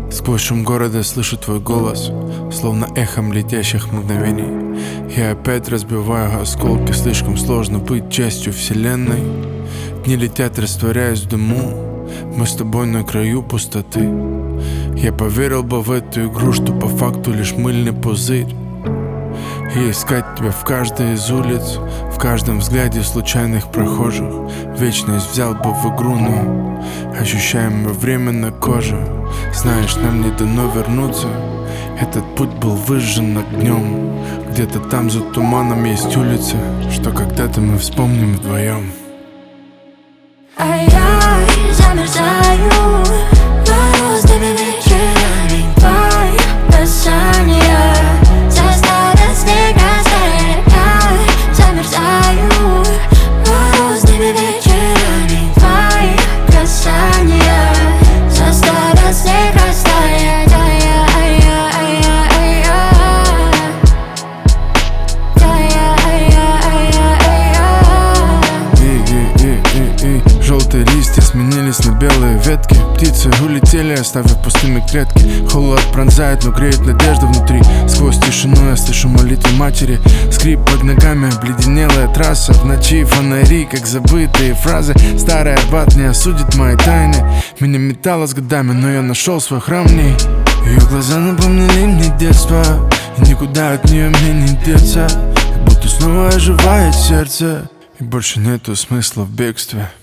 Сквозь шум города слышу твой голос, словно эхом летящих мгновений. Я опять разбиваю осколки, слишком сложно быть частью вселенной. Дни летят, растворяясь в дыму, мы с тобой на краю пустоты. Я поверил бы в эту игру, что по факту лишь мыльный пузырь. И искать тебя в каждой из улиц, в каждом взгляде случайных прохожих. Вечность взял бы в игру, но ощущаем время на коже. Знаешь, нам не дано вернуться. Этот путь был выжжен огнем. Где-то там за туманом есть улица, что когда-то мы вспомним вдвоем. А я замерзаю, морозными вечерами. Твои касания заставят снег растаять. Я замерзаю, морозными вечерами. Твои касания заставят снег растаять. Желтые листья сменились на белые ветки. Птицы улетели, оставив пустыми клетки. Холод пронзает, но греет надежда внутри. Сквозь тишину я слышу молитву матери. Скрип под ногами, обледенелая трасса. В ночи фонари, как забытые фразы. Старый Арбат не осудит мои тайны. Меня метало с годами, но я нашел свой храм в ней. Ее глаза напомнили мне детство, и никуда от нее мне не деться. Как будто снова оживает сердце, и больше нету смысла в бегстве.